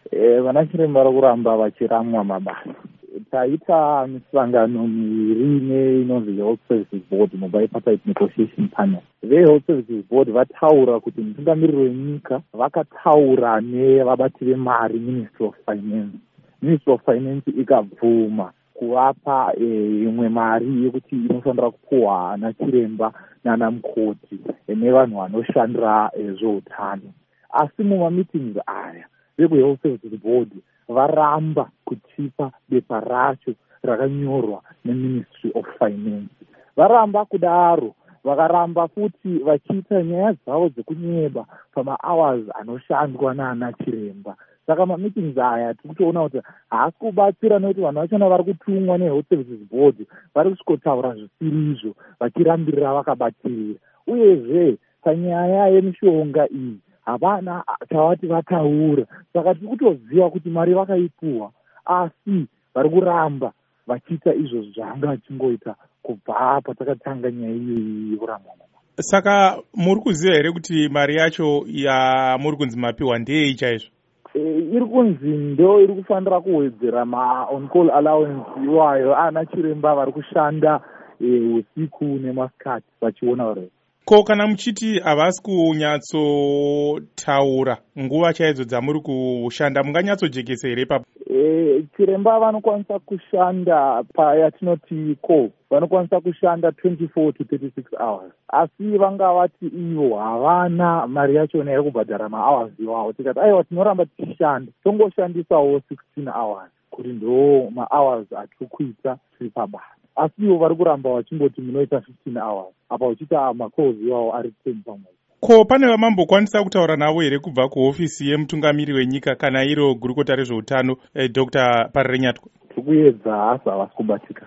Vanachiremba vakuramba vachiramwa mabasa. Taita misangano miviri inonzi Health Services Board, Multi-Party Negotiation Panel. Health Services Board vataura kuti mutungamiriri wenyika vakataura nevabati vemari Ministry of Finance. Ministry of Finance ikabvuma kuvapa imwe mari yekuti inofanira kupuhwa ana chiremba nana mukoti nevanhu vanoshandira zveutano. Asi mumameetings aya Health Services Board varamba kutipa bepa racho rakanyorwa neMinistry of Finance. Varamba kudaro, vakaramba futi vachiita nyaya dzavo dzekunyeba pama-hours anoshandwa naana chiremba. Saka mameetings aya tikutoona kuti haasi kubatsira nekuti vanhu vachona vari kutumwa neHealth Services Board vari kusvikotaura zvisirizvo vachirambirira vakabatirira. Uyezve panyaya yemishonga iyi havana chavati vataura. Saka tiri kutoziva kuti mari vakaipuwa, asi vari kuramba vachiita izvo zvanga vachingoita kubva patakatanga nyaya iyoyi yekuramba. Saka muri kuziva here kuti mari yacho yamuri kunzi mapiwa ndeyei chaizvo? Iri kunzi ndo iri kufanira kuwedzera ma-on-call allowance iwayo ana chiremba vari kushanda usiku nemasikati vachiona vari. Ko kana muchiti havasi kunyatsotaura nguva chaidzo dzamuri kushanda, munganyatsojekesa here ipapo? Chiremba vanokwanisa kushanda payatinoti call, vanokwanisa kushanda 24 to 36 hours. Asi vanga vati ivo havana mari yachona yekubhadhara ma-hours iwawo. Tikati aiwa tinoramba tichishanda, tongoshandisawo 16 hours kuti ndo ma-hours atiri kuita tiri pabasa. Asi ivo vari kuramba vachingoti munoita 15 hours apa uchiita ma-calls iwawo ari 10 pamwe. Ko pane vamambokwanisa kutaura navo here kubva kuhofisi yemutungamiri wenyika kana iro gurukota rezveutano Dr. Parire Nyatwa? Tiri kuedza, asi havasi kubatika.